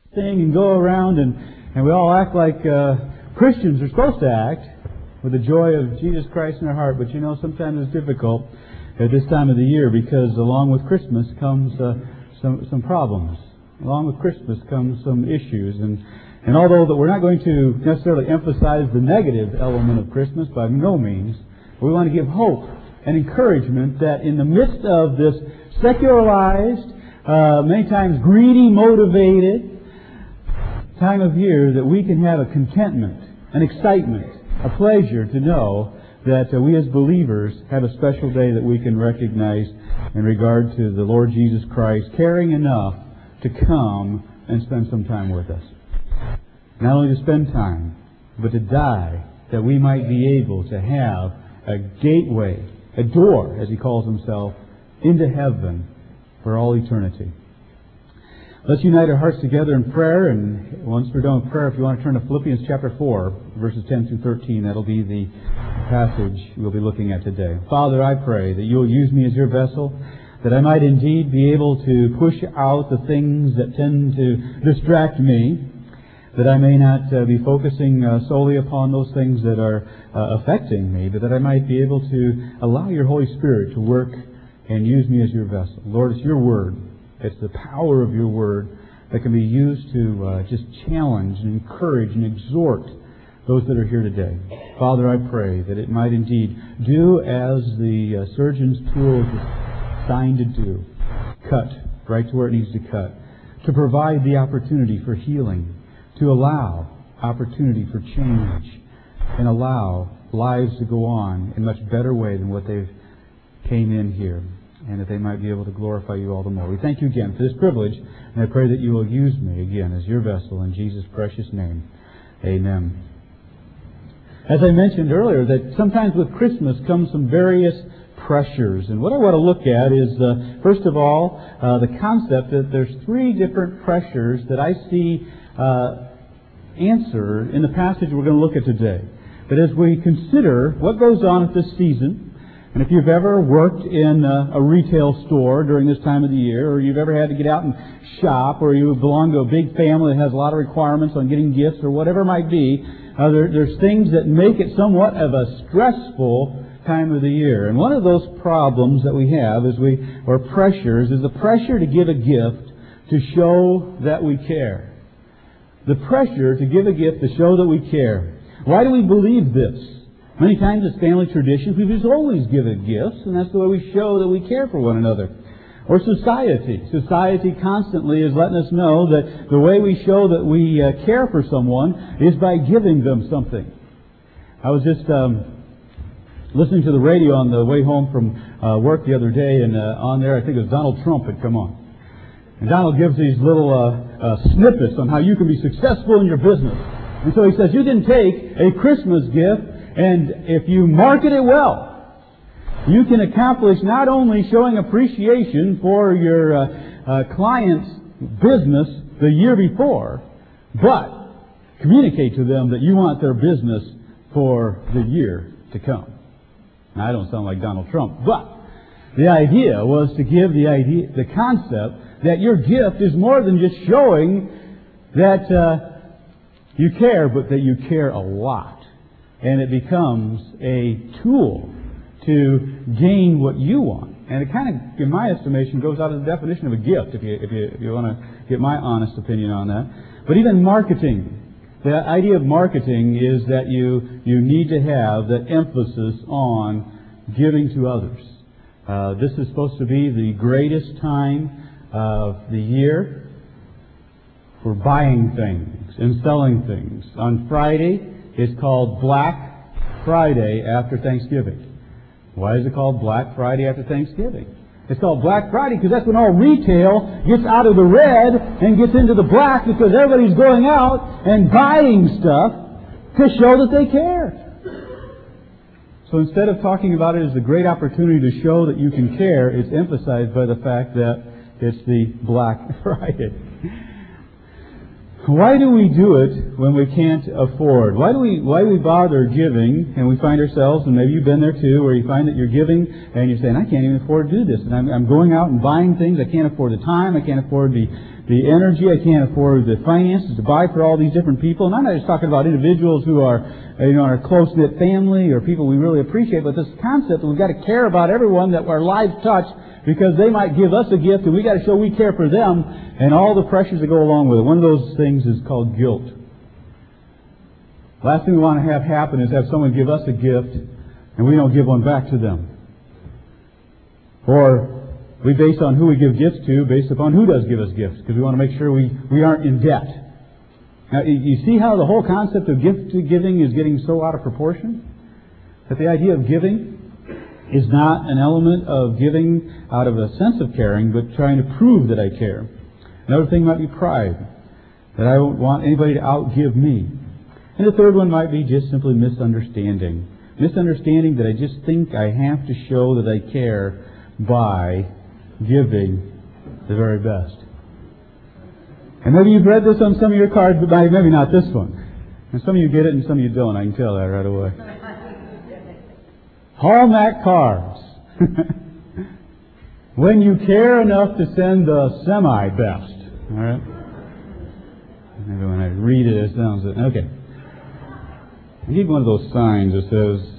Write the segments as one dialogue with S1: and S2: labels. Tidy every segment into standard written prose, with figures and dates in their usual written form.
S1: sing and go around and we all act like Christians are supposed to act, with the joy of Jesus Christ in our heart. But sometimes it's difficult at this time of the year, because along with Christmas comes some problems. Along with Christmas comes some issues. And although that we're not going to necessarily emphasize the negative element of Christmas, by no means, we want to give hope and encouragement that in the midst of this secularized, many times greedy, motivated time of year, that we can have a contentment, an excitement, a pleasure to know that we as believers have a special day that we can recognize in regard to the Lord Jesus Christ caring enough to come and spend some time with us. Not only to spend time, but to die, that we might be able to have a gateway, a door, as He calls Himself, into heaven for all eternity. Let's unite our hearts together in prayer, and once we're done with prayer, if you want to turn to Philippians chapter 4, verses 10 through 13, that'll be the passage we'll be looking at today. Father, I pray that You'll use me as Your vessel, that I might indeed be able to push out the things that tend to distract me, that I may not be focusing solely upon those things that are affecting me, but that I might be able to allow Your Holy Spirit to work and use me as Your vessel. Lord, it's Your Word. It's the power of Your Word that can be used to just challenge and encourage and exhort those that are here today. Father, I pray that it might indeed do as the surgeon's tool is designed to do. Cut right to where it needs to cut. To provide the opportunity for healing. To allow opportunity for change. And allow lives to go on in a much better way than what they've came in here. And that they might be able to glorify You all the more. We thank You again for this privilege, and I pray that You will use me again as Your vessel in Jesus' precious name. Amen. As I mentioned earlier, that sometimes with Christmas comes some various pressures. And what I want to look at is, first of all, the concept that there's three different pressures that I see answered in the passage we're going to look at today. But as we consider what goes on at this season, and if you've ever worked in a retail store during this time of the year, or you've ever had to get out and shop, or you belong to a big family that has a lot of requirements on getting gifts, or whatever it might be, there's things that make it somewhat of a stressful time of the year. And one of those problems that we have or pressures, is the pressure to give a gift to show that we care. The pressure to give a gift to show that we care. Why do we believe this? Many times it's family traditions. We just always give gifts, and that's the way we show that we care for one another. Or society. Society constantly is letting us know that the way we show that we care for someone is by giving them something. I was just listening to the radio on the way home from work the other day, and on there I think it was Donald Trump had come on. And Donald gives these little snippets on how you can be successful in your business. And so he says, you can take a Christmas gift, and if you market it well, you can accomplish not only showing appreciation for your client's business the year before, but communicate to them that you want their business for the year to come. Now, I don't sound like Donald Trump, but the idea was to give the concept that your gift is more than just showing that you care, but that you care a lot. And it becomes a tool to gain what you want. And it kind of, in my estimation, goes out of the definition of a gift, if you want to get my honest opinion on that. But even marketing. The idea of marketing is that you need to have that emphasis on giving to others. This is supposed to be the greatest time of the year for buying things and selling things. On Friday, it's called Black Friday after Thanksgiving. Why is it called Black Friday after Thanksgiving? It's called Black Friday because that's when all retail gets out of the red and gets into the black, because everybody's going out and buying stuff to show that they care. So instead of talking about it as a great opportunity to show that you can care, it's emphasized by the fact that it's the Black Friday. Why do we do it when we can't afford? Why do we bother giving, and we find ourselves, and maybe you've been there too, where you find that you're giving and you're saying, I can't even afford to do this, and I'm going out and buying things. I can't afford the time. I can't afford the the energy, I can't afford the finances to buy for all these different people. And I'm not just talking about individuals who are, our close-knit family or people we really appreciate, but this concept that we've got to care about everyone that our lives touch because they might give us a gift and we got to show we care for them and all the pressures that go along with it. One of those things is called guilt. Last thing we want to have happen is have someone give us a gift and we don't give one back to them. Or we base on who we give gifts to based upon who does give us gifts, because we want to make sure we aren't in debt. Now, you see how the whole concept of gift giving is getting so out of proportion? That the idea of giving is not an element of giving out of a sense of caring, but trying to prove that I care. Another thing might be pride, that I don't want anybody to outgive me. And the third one might be just simply misunderstanding. Misunderstanding that I just think I have to show that I care by giving the very best. And maybe you've read this on some of your cards, but maybe not this one. And some of you get it and some of you don't. I can tell that right away. Hallmark cards. When you care enough to send the semi-best. All right? Maybe when I read it, it sounds it. Okay. I need one of those signs that says,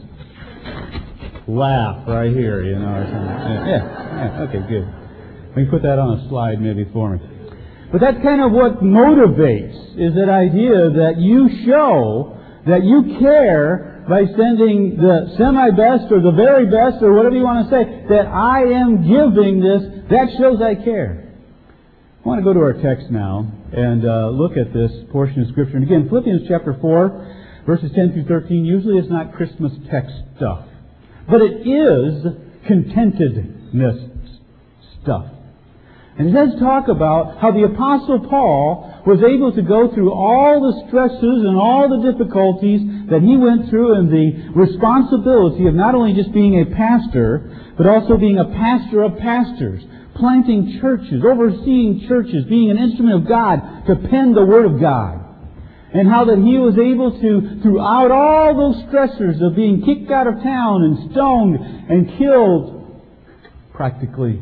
S1: laugh right here, or something. Yeah, okay, good. We can put that on a slide maybe for me. But that's kind of what motivates, is that idea that you show that you care by sending the semi-best or the very best or whatever you want to say, that I am giving this, that shows I care. I want to go to our text now and look at this portion of Scripture. And again, Philippians chapter 4, verses 10 through 13, usually is not Christmas text stuff. But it is contentedness stuff. And it does talk about how the Apostle Paul was able to go through all the stresses and all the difficulties that he went through and the responsibility of not only just being a pastor, but also being a pastor of pastors, planting churches, overseeing churches, being an instrument of God to pen the Word of God. And how that he was able to, throughout all those stressors of being kicked out of town and stoned and killed, practically,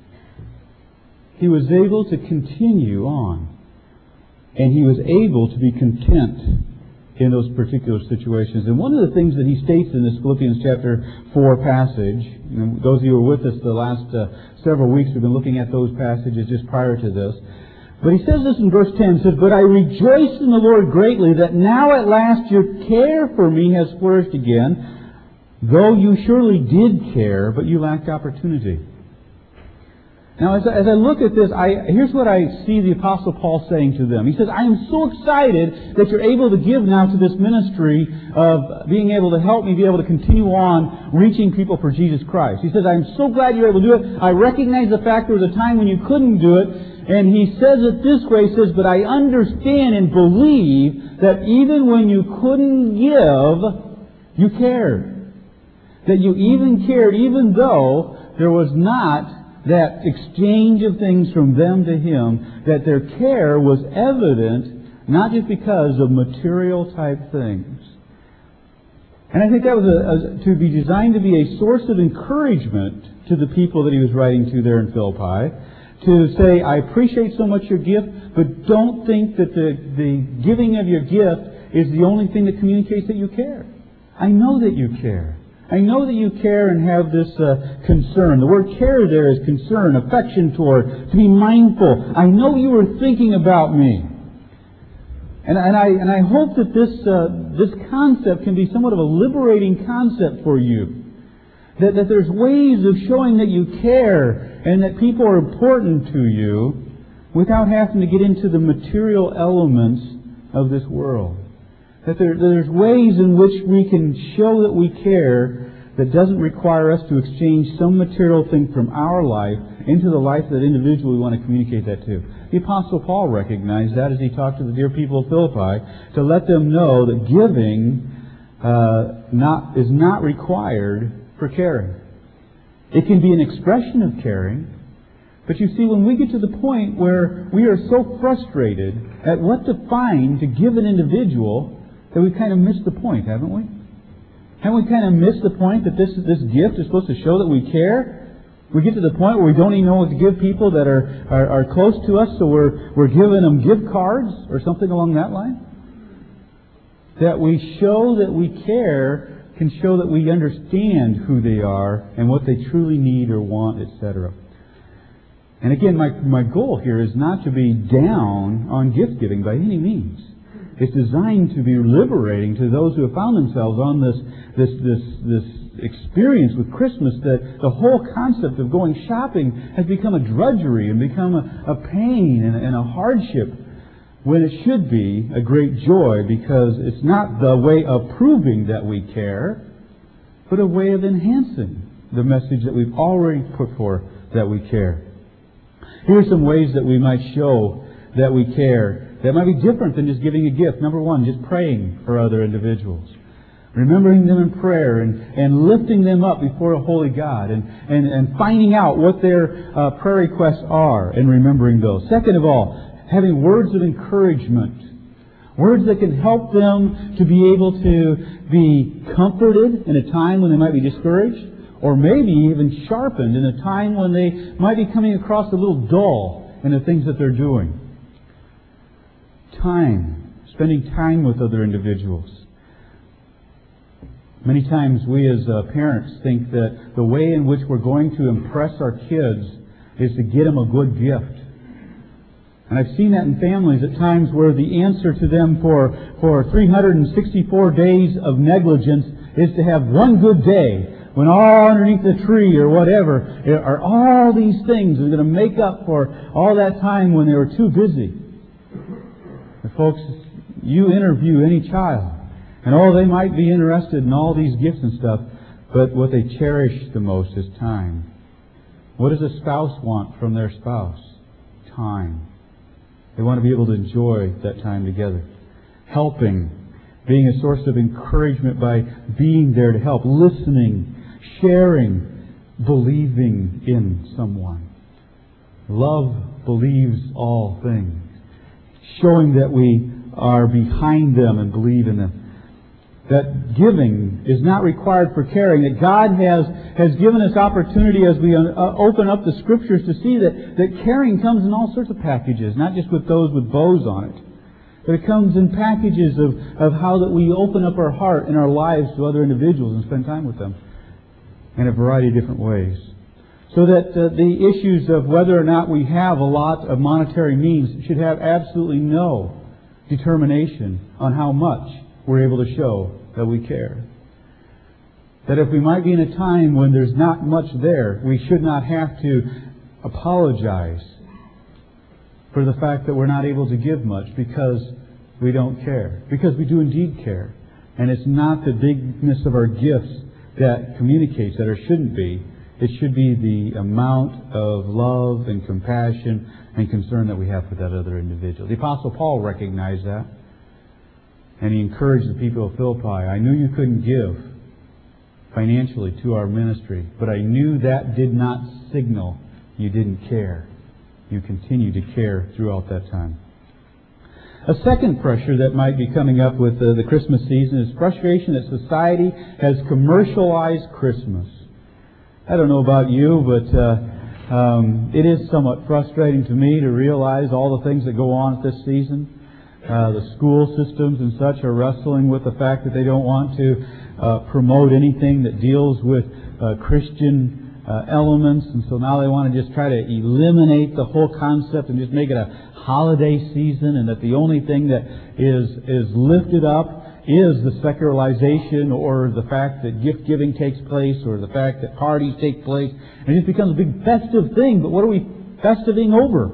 S1: he was able to continue on. And he was able to be content in those particular situations. And one of the things that he states in this Philippians chapter 4 passage, those of you who were with us the last several weeks, we've been looking at those passages just prior to this. But he says this in verse 10, he says, "But I rejoice in the Lord greatly that now at last your care for me has flourished again, though you surely did care, but you lacked opportunity." Now, as I look at this, here's what I see the Apostle Paul saying to them. He says, I am so excited that you're able to give now to this ministry of being able to help me be able to continue on reaching people for Jesus Christ. He says, I'm so glad you're able to do it. I recognize the fact there was a time when you couldn't do it. And he says it this way, he says, but I understand and believe that even when you couldn't give, you cared. That you even cared, even though there was not that exchange of things from them to him, that their care was evident, not just because of material type things. And I think that was to be designed to be a source of encouragement to the people that he was writing to there in Philippi, to say, I appreciate so much your gift, but don't think that the giving of your gift is the only thing that communicates that you care. I know that you care. I know that you care and have this concern. The word care there is concern, affection toward, to be mindful. I know you were thinking about me. And I hope that this concept can be somewhat of a liberating concept for you. That there's ways of showing that you care and that people are important to you without having to get into the material elements of this world. That there's ways in which we can show that we care that doesn't require us to exchange some material thing from our life into the life of that individual we want to communicate that to. The Apostle Paul recognized that as he talked to the dear people of Philippi, to let them know that giving is not required for caring. It can be an expression of caring, but you see, when we get to the point where we are so frustrated at what to find to give an individual, that we've kind of missed the point, haven't we? Haven't we kind of missed the point that this gift is supposed to show that we care? We get to the point where we don't even know what to give people that are close to us, so we're giving them gift cards or something along that line. That we show that we care can show that we understand who they are and what they truly need or want, etc. And again, my goal here is not to be down on gift giving by any means. It's designed to be liberating to those who have found themselves on this experience with Christmas, that the whole concept of going shopping has become a drudgery and become a pain and a hardship, when it should be a great joy, because it's not the way of proving that we care, but a way of enhancing the message that we've already put forth that we care. Here are some ways that we might show that we care that might be different than just giving a gift. Number one, just praying for other individuals. Remembering them in prayer and lifting them up before a holy God and finding out what their prayer requests are and remembering those. Second of all, having words of encouragement. Words that can help them to be able to be comforted in a time when they might be discouraged, or maybe even sharpened in a time when they might be coming across a little dull in the things that they're doing. Time. Spending time with other individuals. Many times we as parents think that the way in which we're going to impress our kids is to get them a good gift. And I've seen that in families at times where the answer to them for 364 days of negligence is to have one good day when all underneath the tree or whatever are all these things that are going to make up for all that time when they were too busy. And folks, you interview any child, and they might be interested in all these gifts and stuff, but what they cherish the most is time. What does a spouse want from their spouse? Time. They want to be able to enjoy that time together. Helping. Being a source of encouragement by being there to help. Listening. Sharing. Believing in someone. Love believes all things. Showing that we are behind them and believe in them. That giving is not required for caring. That God has given us opportunity as we open up the Scriptures to see that caring comes in all sorts of packages, not just with those with bows on it. But it comes in packages of how that we open up our heart and our lives to other individuals and spend time with them in a variety of different ways. So that the issues of whether or not we have a lot of monetary means should have absolutely no determination on how much we're able to show that we care. That if we might be in a time when there's not much there, we should not have to apologize for the fact that we're not able to give much because we don't care. Because we do indeed care. And it's not the bigness of our gifts that communicates that, or shouldn't be. It should be the amount of love and compassion and concern that we have for that other individual. The Apostle Paul recognized that. And he encouraged the people of Philippi. I knew you couldn't give financially to our ministry, but I knew that did not signal you didn't care. You continue to care throughout that time. A second pressure that might be coming up with the Christmas season is frustration that society has commercialized Christmas. I don't know about you, but it is somewhat frustrating to me to realize all the things that go on at this season. The school systems and such are wrestling with the fact that they don't want to promote anything that deals with Christian elements, and so now they want to just try to eliminate the whole concept and just make it a holiday season, and that the only thing that is lifted up is the secularization or the fact that gift giving takes place or the fact that parties take place, and it just becomes a big festive thing. But what are we festiving over?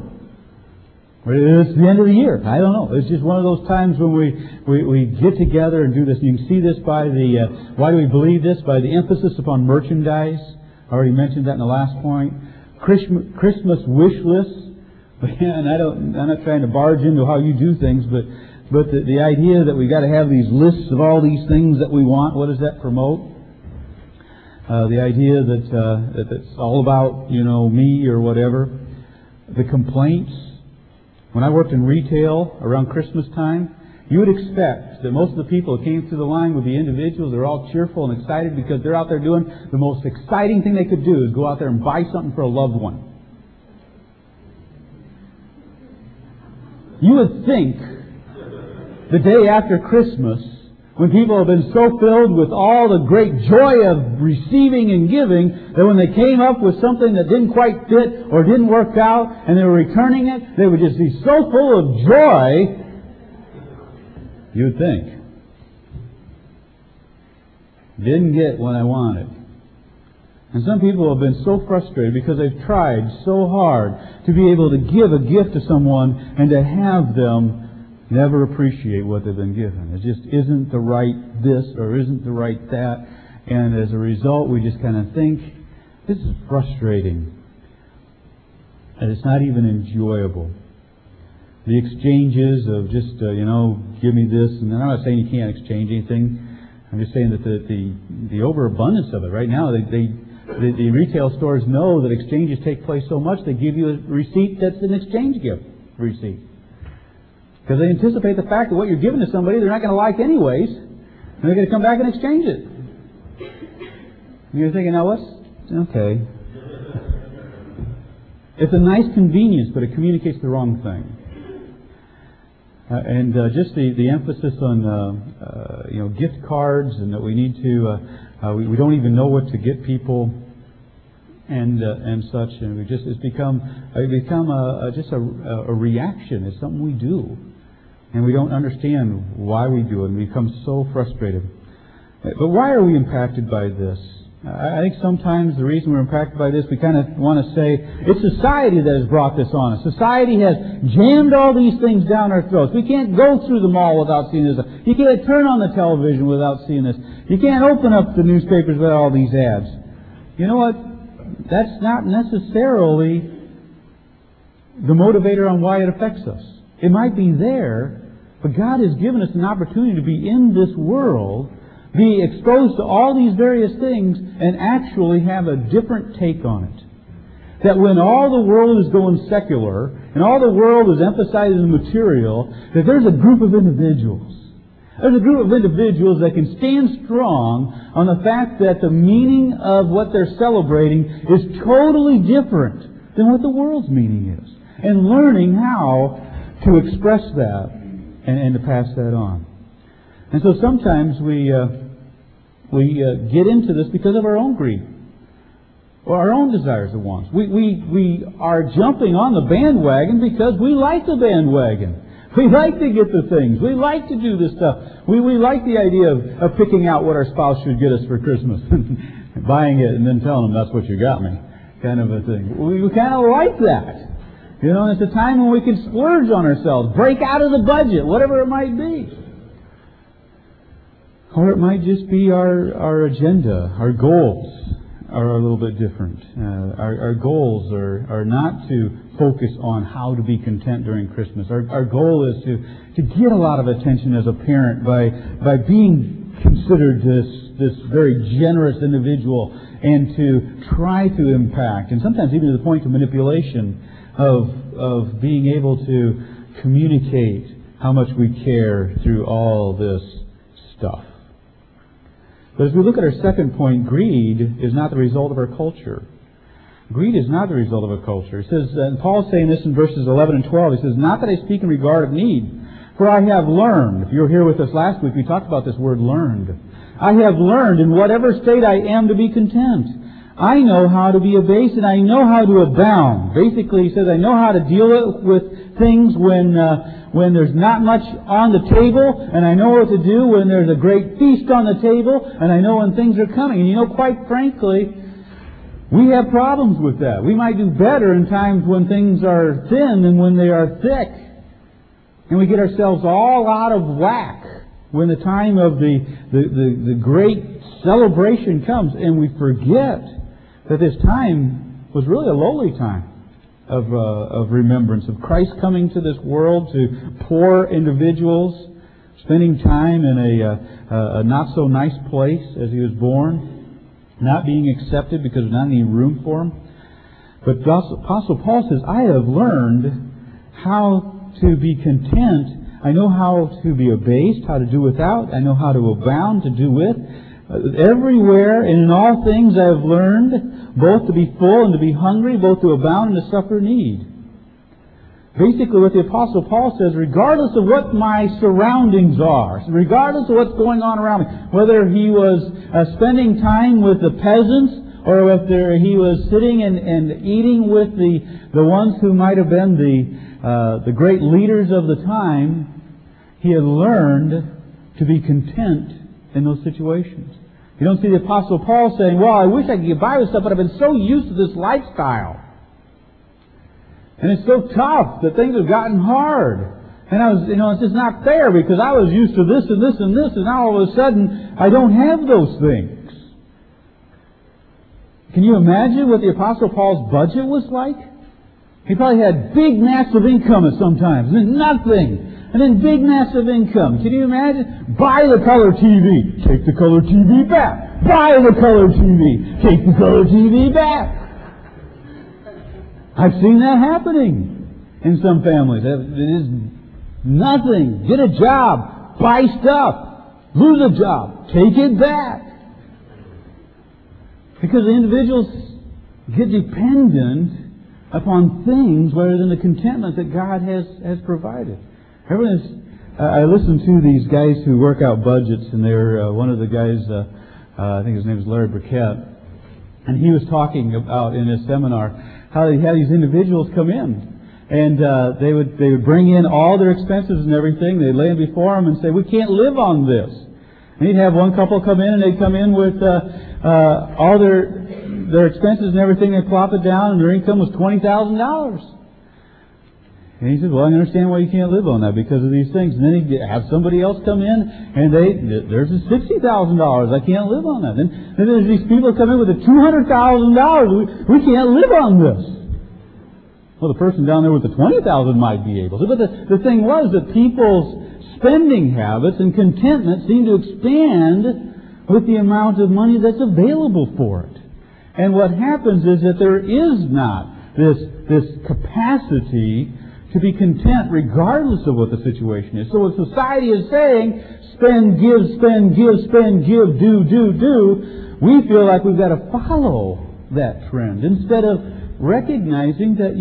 S1: It's the end of the year. I don't know. It's just one of those times when we get together and do this. You can see this by the, why do we believe this? By the emphasis upon merchandise. I already mentioned that in the last point. Christmas wish lists. And I'm not trying to barge into how you do things, but the idea that we got to have these lists of all these things that we want, what does that promote? The idea that it's all about, me or whatever. The complaints. When I worked in retail around Christmas time, you would expect that most of the people who came through the line would be individuals. They're all cheerful and excited because they're out there doing the most exciting thing they could do is go out there and buy something for a loved one. You would think the day after Christmas, when people have been so filled with all the great joy of receiving and giving, that when they came up with something that didn't quite fit or didn't work out and they were returning it, they would just be so full of joy, you'd think, didn't get what I wanted. And some people have been so frustrated because they've tried so hard to be able to give a gift to someone and to have them never appreciate what they've been given. It just isn't the right this or isn't the right that. And as a result, we just kind of think, this is frustrating. And it's not even enjoyable. The exchanges of just, give me this. And I'm not saying you can't exchange anything. I'm just saying that the overabundance of it right now, the retail stores know that exchanges take place so much, they give you a receipt that's an exchange gift receipt. Because they anticipate the fact that what you're giving to somebody they're not going to like anyways, and they're going to come back and exchange it. And you're thinking, now what's... Okay. It's a nice convenience, but it communicates the wrong thing. And just the emphasis on gift cards, and that we need to we don't even know what to get people, and such, and it's become just a reaction. It's something we do, and we don't understand why we do it, and we become so frustrated. But why are we impacted by this? I think sometimes the reason we're impacted by this, we kind of want to say, it's society that has brought this on us. Society has jammed all these things down our throats. We can't go through the mall without seeing this. You can't turn on the television without seeing this. You can't open up the newspapers without all these ads. You know what? That's not necessarily the motivator on why it affects us. It might be there, but God has given us an opportunity to be in this world, be exposed to all these various things, and actually have a different take on it. That when all the world is going secular, and all the world is emphasizing material, that there's a group of individuals. There's a group of individuals that can stand strong on the fact that the meaning of what they're celebrating is totally different than what the world's meaning is. And learning how to express that and to pass that on. And so sometimes we get into this because of our own greed or our own desires and wants. We are jumping on the bandwagon because we like the bandwagon. We like to get the things. We like to do this stuff. We like the idea of picking out what our spouse should get us for Christmas, buying it and then telling them that's what you got me, kind of a thing. We kind of like that. And it's a time when we can splurge on ourselves, break out of the budget, whatever it might be. Or it might just be our agenda, our goals are a little bit different. Our goals are not to focus on how to be content during Christmas. Our goal is to get a lot of attention as a parent by being considered this very generous individual, and to try to impact, and sometimes even to the point of manipulation of being able to communicate how much we care through all this stuff. But as we look at our second point, greed is not the result of our culture. Greed is not the result of a culture. It says, and Paul's saying this in verses 11 and 12, he says, not that I speak in regard of need, for I have learned. If you were here with us last week, we talked about this word learned. I have learned in whatever state I am to be content. I know how to be abased and I know how to abound. Basically, he says, I know how to deal with things when there's not much on the table, and I know what to do when there's a great feast on the table, and I know when things are coming. And quite frankly, we have problems with that. We might do better in times when things are thin than when they are thick. And we get ourselves all out of whack when the time of the great celebration comes, and we forget that this time was really a lowly time of remembrance of Christ coming to this world to poor individuals, spending time in a not so nice place as he was born, not being accepted because there's not any room for him. But Apostle Paul says, I have learned how to be content I know how to be abased, how to do without. I know how to abound, to do with. Everywhere and in all things I have learned both to be full and to be hungry, both to abound and to suffer need. Basically what the Apostle Paul says, regardless of what my surroundings are, regardless of what's going on around me, whether he was spending time with the peasants, or whether he was sitting and eating with the ones who might have been the great leaders of the time, he had learned to be content in those situations. You don't see the Apostle Paul saying, well, I wish I could get by with stuff, but I've been so used to this lifestyle. And it's so tough that things have gotten hard. And it's just not fair because I was used to this and this and this, and now all of a sudden I don't have those things. Can you imagine what the Apostle Paul's budget was like? He probably had big, massive income at some times, and then nothing. And then big, massive income. Can you imagine? Buy the color TV. Take the color TV back. Buy the color TV. Take the color TV back. I've seen that happening in some families. It is nothing. Get a job. Buy stuff. Lose a job. Take it back. Because the individuals get dependent upon things rather than the contentment that God has provided. I listen to these guys who work out budgets, and they're one of the guys, I think his name is Larry Burkett, and he was talking about in his seminar how he had these individuals come in, and they would bring in all their expenses and everything. They'd lay them before him and say, "We can't live on this." And he'd have one couple come in, and they'd come in with all their expenses and everything. They'd plop it down, and their income was $20,000. And he said, well, I understand why you can't live on that because of these things. And then he'd have somebody else come in, and there's a $60,000. I can't live on that. Then there's these people come in with a $200,000. We can't live on this. Well, the person down there with the $20,000 might be able to. But the thing was that people's spending habits and contentment seem to expand with the amount of money that's available for it. And what happens is that there is not this capacity to be content regardless of what the situation is. So what society is saying, spend, give, spend, give, spend, give, do, we feel like we've got to follow that trend instead of recognizing that,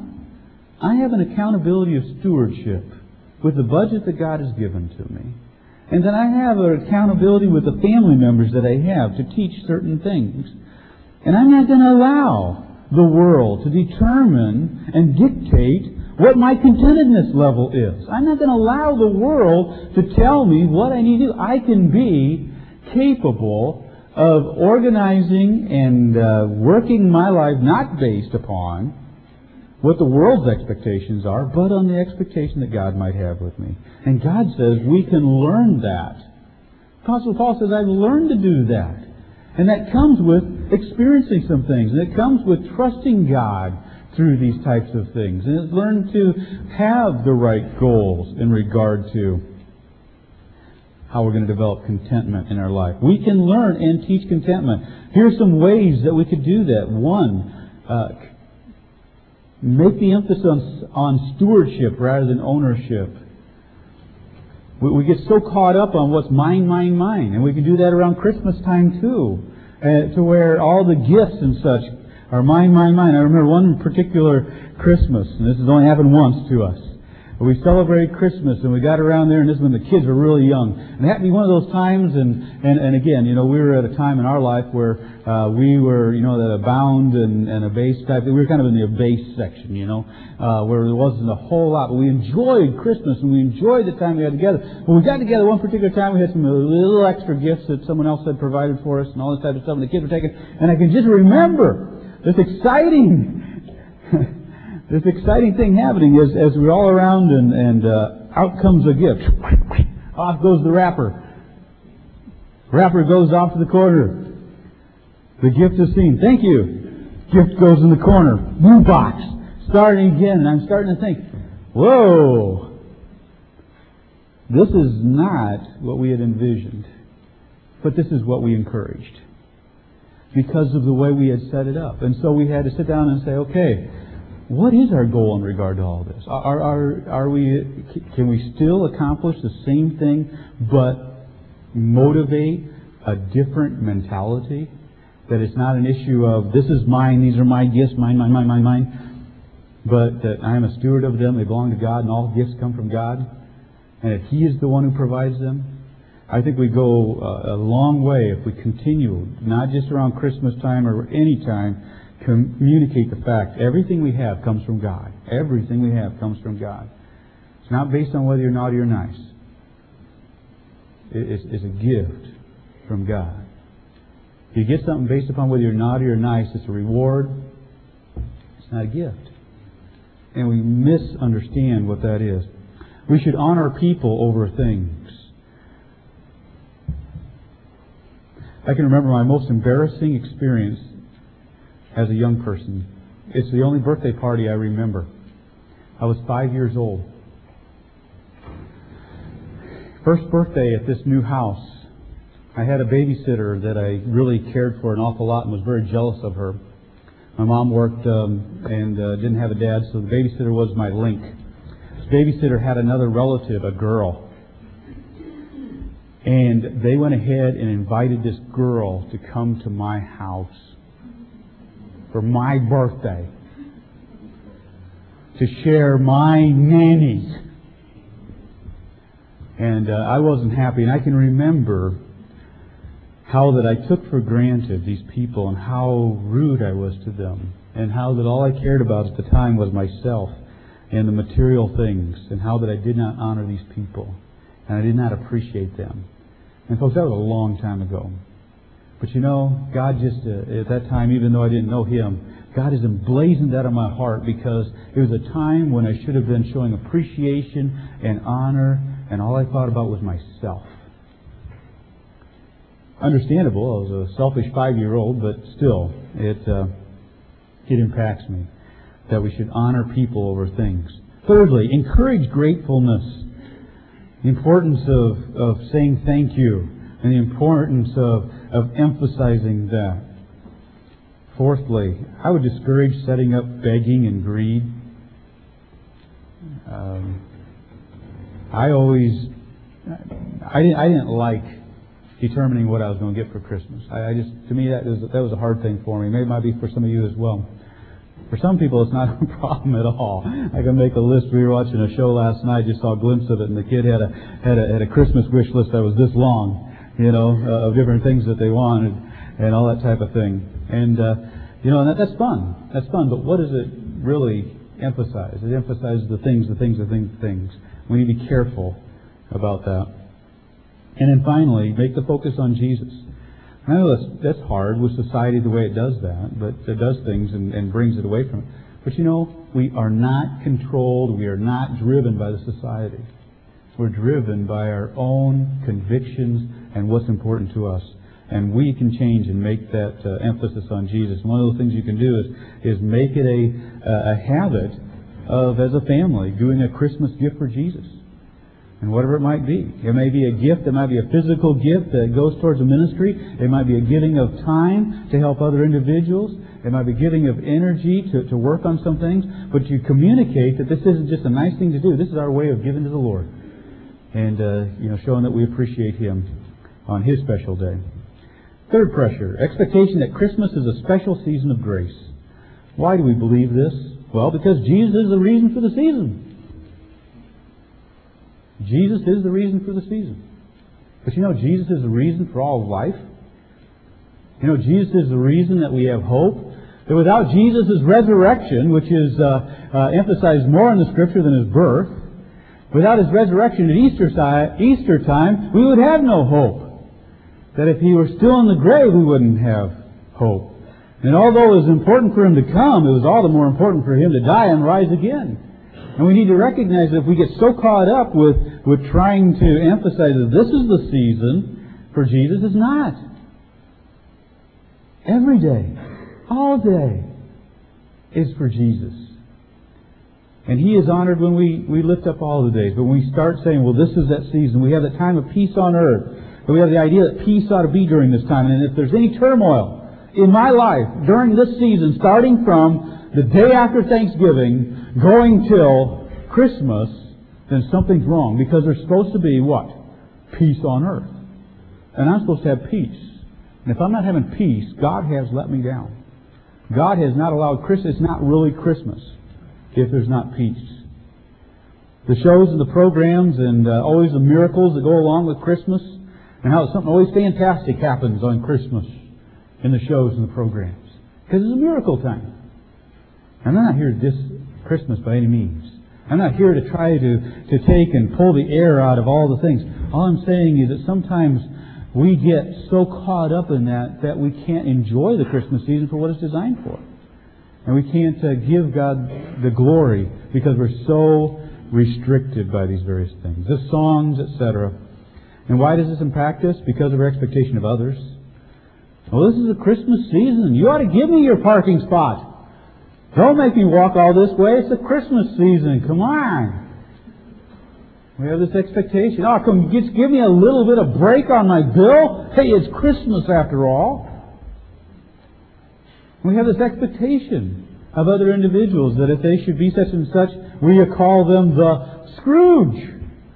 S1: I have an accountability of stewardship with the budget that God has given to me. And then I have an accountability with the family members that I have to teach certain things. And I'm not going to allow the world to determine and dictate what my contentedness level is. I'm not going to allow the world to tell me what I need to do. I can be capable of organizing and working my life not based upon what the world's expectations are, but on the expectation that God might have with me. And God says we can learn that. Apostle Paul says, I've learned to do that. And that comes with experiencing some things. And it comes with trusting God through these types of things. And it's learned to have the right goals in regard to how we're going to develop contentment in our life. We can learn and teach contentment. Here's some ways that we could do that. One, make the emphasis on stewardship rather than ownership. We get so caught up on what's mine. And we can do that around Christmas time too. To where all the gifts and such are mine. I remember one particular Christmas, and this has only happened once to us. We celebrated Christmas, and we got around there, and this is when the kids were really young. And it happened to be one of those times, and again, we were at a time in our life where we were, that abound and abase type. We were kind of in the abase section, where there wasn't a whole lot. But we enjoyed Christmas, and we enjoyed the time we had together. When we got together one particular time, we had some little extra gifts that someone else had provided for us, and all this type of stuff, and the kids were taking. And I can just remember this exciting thing happening as we're all around and out comes a gift. Off goes the wrapper. Wrapper goes off to the corner. The gift is seen. Thank you. Gift goes in the corner. New box. Starting again. And I'm starting to think, whoa, this is not what we had envisioned. But this is what we encouraged because of the way we had set it up. And so we had to sit down and say, okay, what is our goal in regard to all this? Can we still accomplish the same thing, but motivate a different mentality? That it's not an issue of, this is mine, these are my gifts, mine, but that I am a steward of them, they belong to God, and all gifts come from God, and that He is the one who provides them. I think we go a long way if we continue, not just around Christmas time or any time, communicate the fact everything we have comes from God. Everything we have comes from God. It's not based on whether you're naughty or nice. It's a gift from God. If you get something based upon whether you're naughty or nice, it's a reward. It's not a gift. And we misunderstand what that is. We should honor people over things. I can remember my most embarrassing experience as a young person. It's the only birthday party I remember. I was 5 years old. First birthday at this new house. I had a babysitter that I really cared for an awful lot and was very jealous of her. My mom worked and didn't have a dad, so the babysitter was my link. This babysitter had another relative, a girl. And they went ahead and invited this girl to come to my house for my birthday to share my nannies. And I wasn't happy. And I can remember how that I took for granted these people and how rude I was to them. And how that all I cared about at the time was myself and the material things. And how that I did not honor these people. And I did not appreciate them. And folks, that was a long time ago. But you know, God just, at that time, even though I didn't know Him, God has emblazoned that on my heart because it was a time when I should have been showing appreciation and honor, and all I thought about was myself. Understandable, I was a selfish 5-year-old, but still, it impacts me that we should honor people over things. Thirdly, encourage gratefulness. The importance of saying thank you, and the importance of emphasizing that. Fourthly, I would discourage setting up begging and greed. I didn't like determining what I was going to get for Christmas. To me, that was a hard thing for me. Maybe it might be for some of you as well. For some people, it's not a problem at all. I can make a list. We were watching a show last night, just saw a glimpse of it, and the kid had a Christmas wish list that was this long, of different things that they wanted and all that type of thing. And and that's fun. That's fun. But what does it really emphasize? It emphasizes the things. We need to be careful about that. And then finally, make the focus on Jesus. I know that's hard with society the way it does that, but it does things and brings it away from it. But we are not controlled, we are not driven by the society. We're driven by our own convictions and what's important to us. And we can change and make that emphasis on Jesus. One of the things you can do is make it a habit of, as a family, doing a Christmas gift for Jesus. And whatever it might be. It may be a gift, it might be a physical gift that goes towards a ministry. It might be a giving of time to help other individuals. It might be giving of energy to work on some things. But you communicate that this isn't just a nice thing to do. This is our way of giving to the Lord. And, showing that we appreciate Him on His special day. Third pressure, expectation that Christmas is a special season of grace. Why do we believe this? Well, because Jesus is the reason for the season. Jesus is the reason for the season. But Jesus is the reason for all of life. Jesus is the reason that we have hope. That without Jesus' resurrection, which is emphasized more in the Scripture than His birth, without His resurrection at Easter time, we would have no hope. That if He were still in the grave, we wouldn't have hope. And although it was important for Him to come, it was all the more important for Him to die and rise again. And we need to recognize that if we get so caught up with trying to emphasize that this is the season for Jesus, it's not. Every day, all day, is for Jesus. And He is honored when we lift up all the days. But when we start saying, well, this is that season, we have that time of peace on earth. But we have the idea that peace ought to be during this time. And if there's any turmoil in my life during this season, starting from the day after Thanksgiving, going till Christmas, then something's wrong. Because there's supposed to be what? Peace on earth. And I'm supposed to have peace. And if I'm not having peace, God has let me down. God has not allowed Christmas. It's not really Christmas if there's not peace. The shows and the programs and always the miracles that go along with Christmas, and how something always fantastic happens on Christmas in the shows and the programs. Because it's a miracle time. I'm not here to diss Christmas by any means. I'm not here to try to take and pull the air out of all the things. All I'm saying is that sometimes we get so caught up in that we can't enjoy the Christmas season for what it's designed for. And we can't give God the glory because we're so restricted by these various things. The songs, etc. And why does this impact us? Because of our expectation of others. Well, this is a Christmas season. You ought to give me your parking spot. Don't make me walk all this way. It's a Christmas season. Come on. We have this expectation. Oh, come, just give me a little bit of break on my bill. Hey, it's Christmas after all. We have this expectation of other individuals that if they should be such and such, we call them the Scrooge.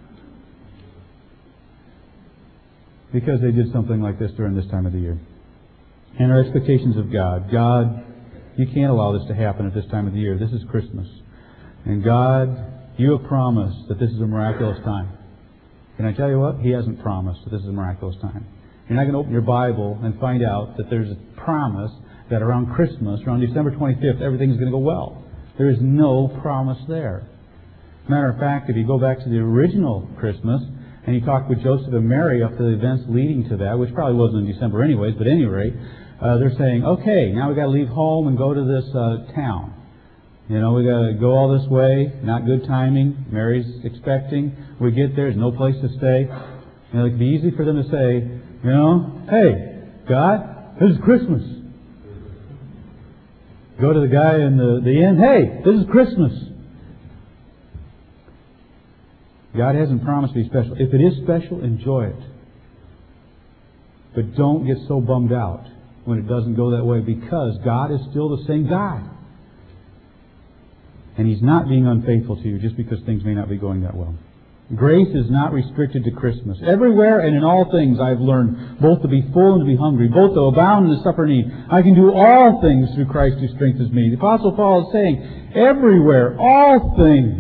S1: Because they did something like this during this time of the year. And our expectations of God. God, you can't allow this to happen at this time of the year. This is Christmas. And God, you have promised that this is a miraculous time. Can I tell you what? He hasn't promised that this is a miraculous time. You're not going to open your Bible and find out that there's a promise that around Christmas, around December 25th, everything's going to go well. There is no promise there. Matter of fact, if you go back to the original Christmas, and you talk with Joseph and Mary up to the events leading to that, which probably wasn't in December anyways, but at any rate, they're saying, okay, now we've got to leave home and go to this town. You know, we've got to go all this way, not good timing. Mary's expecting. We get there, there's no place to stay. You know, it could be easy for them to say, you know, hey, God, this is Christmas. Go to the guy in the inn, hey, this is Christmas. God hasn't promised to be special. If it is special, enjoy it. But don't get so bummed out when it doesn't go that way, because God is still the same God. And He's not being unfaithful to you just because things may not be going that well. Grace is not restricted to Christmas. Everywhere and in all things I've learned both to be full and to be hungry, both to abound and to suffer need. I can do all things through Christ who strengthens me. The Apostle Paul is saying, everywhere, all things.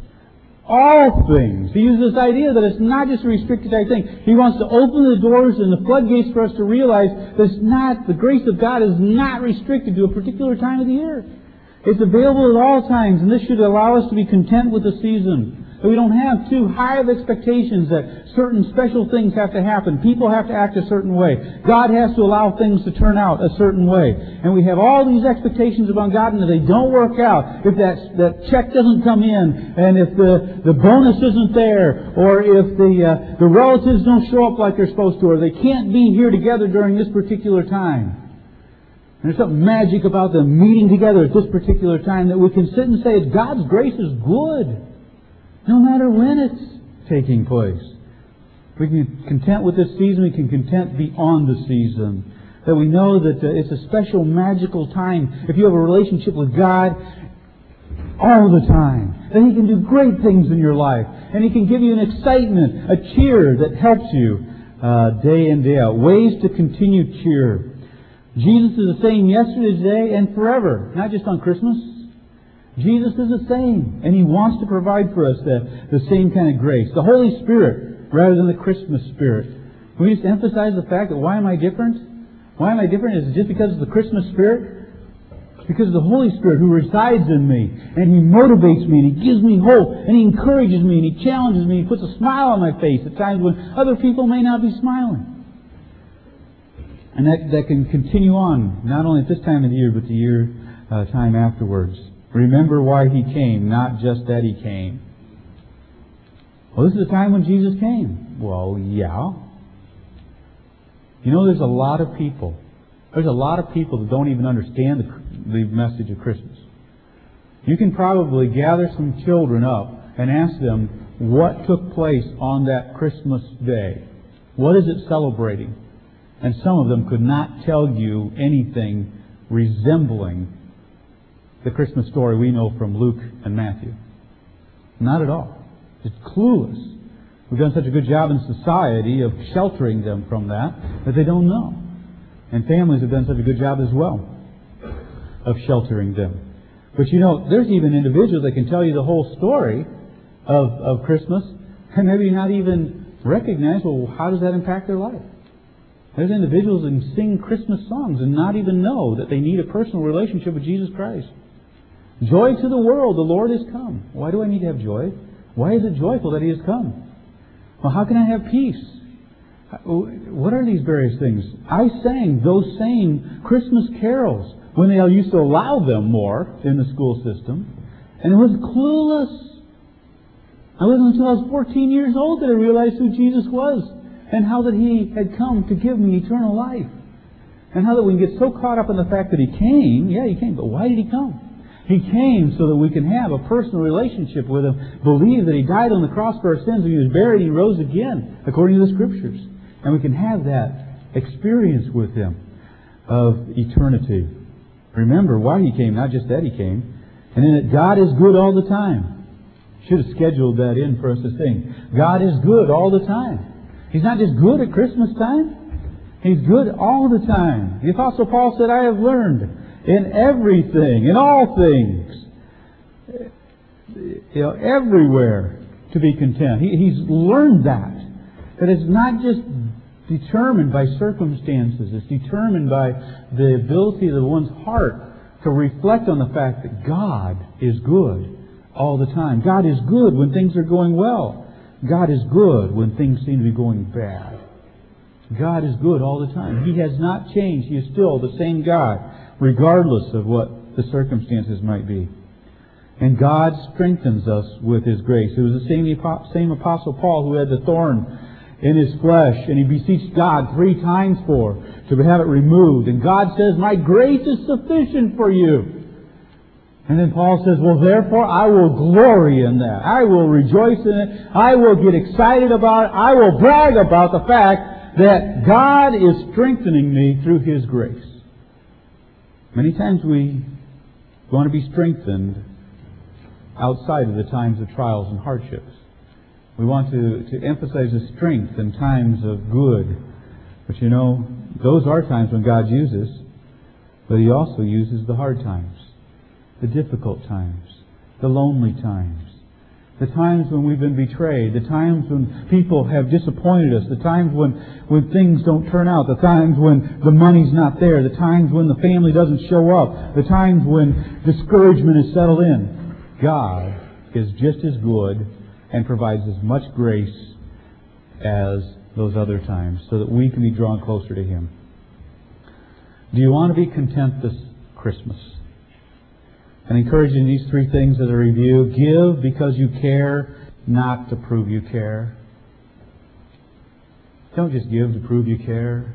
S1: All things. He uses this idea that it's not just a restricted type thing. He wants to open the doors and the floodgates for us to realize that it's not, the grace of God is not restricted to a particular time of the year. It's available at all times, and this should allow us to be content with the season. That we don't have too high of expectations that certain special things have to happen. People have to act a certain way. God has to allow things to turn out a certain way. And we have all these expectations about God, and if they don't work out, if that check doesn't come in, and if the bonus isn't there, or if the relatives don't show up like they're supposed to, or they can't be here together during this particular time. And there's something magic about them meeting together at this particular time that we can sit and say, God's grace is good. No matter when it's taking place. We can be content with this season. We can content beyond the season. That we know that it's a special, magical time. If you have a relationship with God all the time, then He can do great things in your life. And He can give you an excitement, a cheer that helps you day in, day out. Ways to continue cheer. Jesus is the same yesterday, today, and forever. Not just on Christmas. Jesus is the same, and He wants to provide for us the same kind of grace. The Holy Spirit, rather than the Christmas Spirit. We just emphasize the fact that why am I different? Why am I different? Is it just because of the Christmas Spirit? It's because of the Holy Spirit who resides in me, and He motivates me, and He gives me hope, and He encourages me, and He challenges me, He puts a smile on my face at times when other people may not be smiling. And that can continue on, not only at this time of the year, but the year time afterwards. Remember why He came, not just that He came. Well, this is the time when Jesus came. Well, yeah. You know, there's a lot of people that don't even understand the message of Christmas. You can probably gather some children up and ask them what took place on that Christmas day. What is it celebrating? And some of them could not tell you anything resembling the Christmas story we know from Luke and Matthew. Not at all. It's clueless. We've done such a good job in society of sheltering them from that they don't know. And families have done such a good job as well of sheltering them. But you know, there's even individuals that can tell you the whole story of Christmas and maybe not even recognize, well, how does that impact their life? There's individuals that can sing Christmas songs and not even know that they need a personal relationship with Jesus Christ. Joy to the world, the Lord is come. Why do I need to have joy? Why is it joyful that He has come? Well, how can I have peace? What are these various things? I sang those same Christmas carols when they used to allow them more in the school system, and it was clueless. I wasn't until I was 14 years old that I realized who Jesus was and how that He had come to give me eternal life. And how that we can get so caught up in the fact that He came. Yeah, He came, but why did He come? He came so that we can have a personal relationship with Him, believe that He died on the cross for our sins, and He was buried and He rose again, according to the Scriptures. And we can have that experience with Him of eternity. Remember why He came, not just that He came. And then that God is good all the time. Should have scheduled that in for us to sing. God is good all the time. He's not just good at Christmas time. He's good all the time. The Apostle Paul said, I have learned in everything, in all things, everywhere to be content. He's learned that. That it's not just determined by circumstances. It's determined by the ability of one's heart to reflect on the fact that God is good all the time. God is good when things are going well. God is good when things seem to be going bad. God is good all the time. He has not changed. He is still the same God, regardless of what the circumstances might be. And God strengthens us with His grace. It was the same Apostle Paul who had the thorn in his flesh, and he beseeched God 3 times to have it removed. And God says, my grace is sufficient for you. And then Paul says, well, therefore I will glory in that. I will rejoice in it. I will get excited about it. I will brag about the fact that God is strengthening me through His grace. Many times we want to be strengthened outside of the times of trials and hardships. We want to emphasize the strength in times of good. But you know, those are times when God uses, but He also uses the hard times, the difficult times, the lonely times, the times when we've been betrayed, the times when people have disappointed us, the times when things don't turn out, the times when the money's not there, the times when the family doesn't show up, the times when discouragement is settled in. God is just as good and provides as much grace as those other times so that we can be drawn closer to Him. Do you want to be content this Christmas? And I encourage you in these 3 things as a review. Give because you care, not to prove you care. Don't just give to prove you care.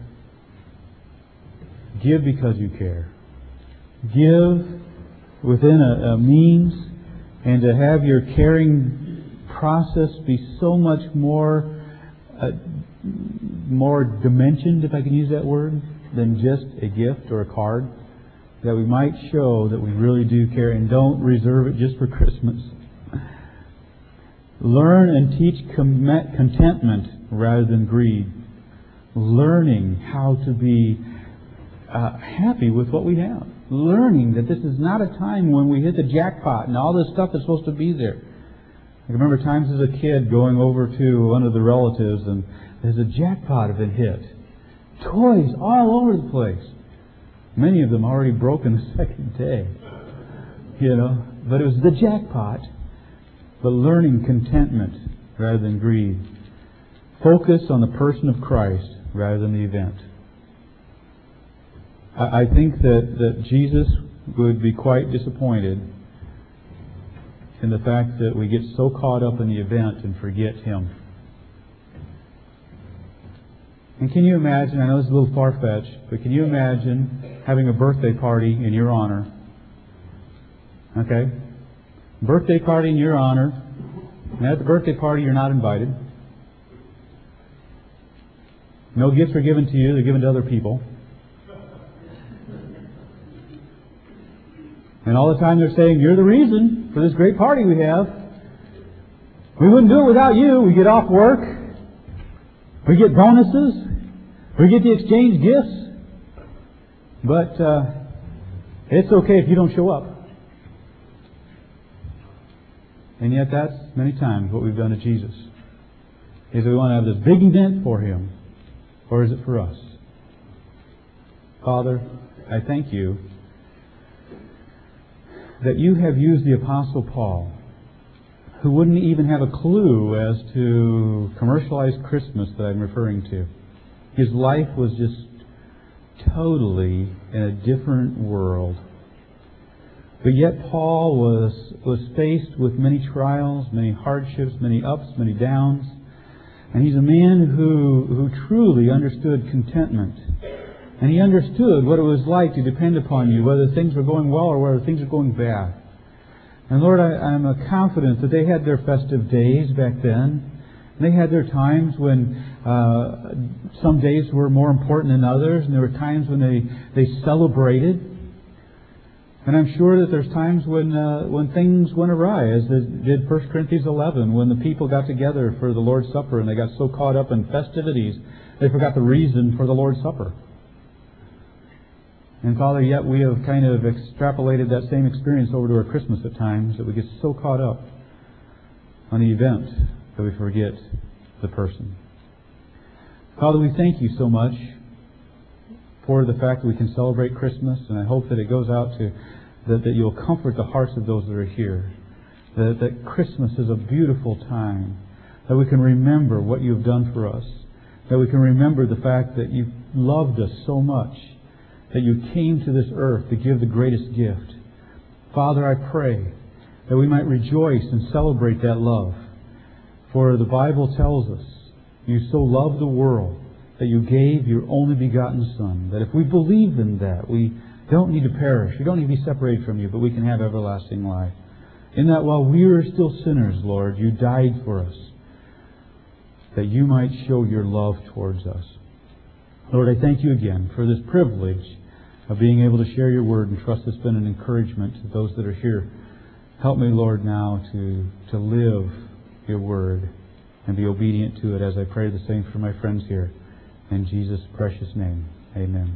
S1: Give because you care. Give within a means, and to have your caring process be so much more dimensioned, if I can use that word, than just a gift or a card. That we might show that we really do care and don't reserve it just for Christmas. Learn and teach contentment rather than greed. Learning how to be happy with what we have. Learning that this is not a time when we hit the jackpot and all this stuff is supposed to be there. I remember times as a kid going over to one of the relatives and there's a jackpot had been hit. Toys all over the place. Many of them already broken the second day. But it was the jackpot. But learning contentment rather than greed. Focus on the person of Christ rather than the event. I think that Jesus would be quite disappointed in the fact that we get so caught up in the event and forget Him. And can you imagine, I know this is a little far-fetched, but can you imagine having a birthday party in your honor? Okay? Birthday party in your honor. And at the birthday party you're not invited. No gifts are given to you, they're given to other people. And all the time they're saying, you're the reason for this great party we have. We wouldn't do it without you. We get off work. We get bonuses. We get the exchange gifts. But it's okay if you don't show up. And yet that's many times what we've done to Jesus. Is we want to have this big event for Him. Or is it for us? Father, I thank you that you have used the Apostle Paul, who wouldn't even have a clue as to commercialized Christmas that I'm referring to. His life was just totally in a different world. But yet Paul was faced with many trials, many hardships, many ups, many downs. And he's a man who truly understood contentment. And he understood what it was like to depend upon you, whether things were going well or whether things were going bad. And Lord, I'm confident that they had their festive days back then. They had their times when some days were more important than others, and there were times when they celebrated. And I'm sure that there's times when things went awry, as did 1 Corinthians 11, when the people got together for the Lord's Supper and they got so caught up in festivities, they forgot the reason for the Lord's Supper. And Father, yet we have kind of extrapolated that same experience over to our Christmas at times, that we get so caught up on the event that we forget the person. Father, we thank you so much for the fact that we can celebrate Christmas, and I hope that it goes out to that you'll comfort the hearts of those that are here. That Christmas is a beautiful time, that we can remember what you've done for us, that we can remember the fact that you loved us so much, that you came to this earth to give the greatest gift. Father, I pray that we might rejoice and celebrate that love. For the Bible tells us, you so loved the world that you gave your only begotten Son, that if we believe in that, we don't need to perish. We don't need to be separated from you, but we can have everlasting life. In that while we were still sinners, Lord, you died for us, that you might show your love towards us. Lord, I thank you again for this privilege of being able to share your word, and trust it's been an encouragement to those that are here. Help me, Lord, now to live your word and be obedient to it, as I pray the same for my friends here. In Jesus' precious name, amen.